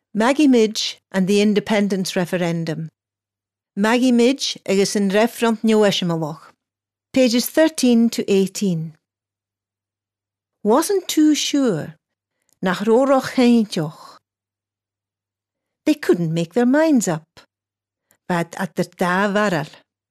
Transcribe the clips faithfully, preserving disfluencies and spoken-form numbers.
Maggie Midge and the Independence Referendum. Maggie Midge agus an Refront Neoeshimalach. Pages thirteen to eighteen. Wasn't too sure. Nach roroch heintjoch. They couldn't make their minds up. But at der da varal.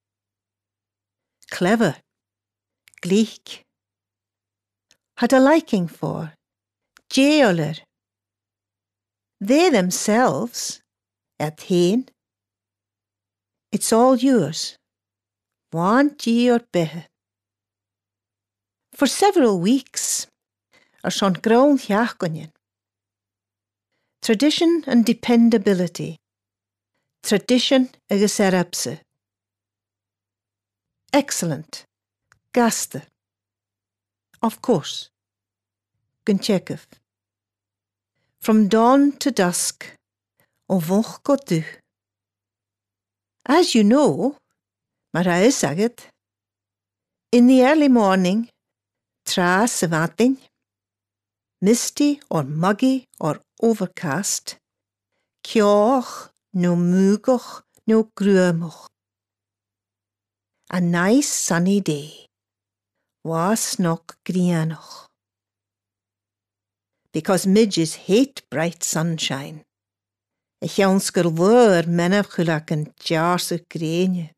Clever. Gleek. Had a liking for. Jaoler. They themselves. At heen. It's all yours. Want ye or behe. For several weeks, are schon grown hiachgonjen. Tradition and dependability. Tradition agus erapse. Excellent. Gaste. Of course. Gunchekov. From dawn to dusk, o voch gotu. As you know, maar I saget, in the early morning, tra sevating, misty or muggy or overcast, kjoch no mugoch no gruamoch. A nice sunny day, was nog grianoch. Because midges hate bright sunshine. Ich jonsker wör menaf gulak een jaarse greenje.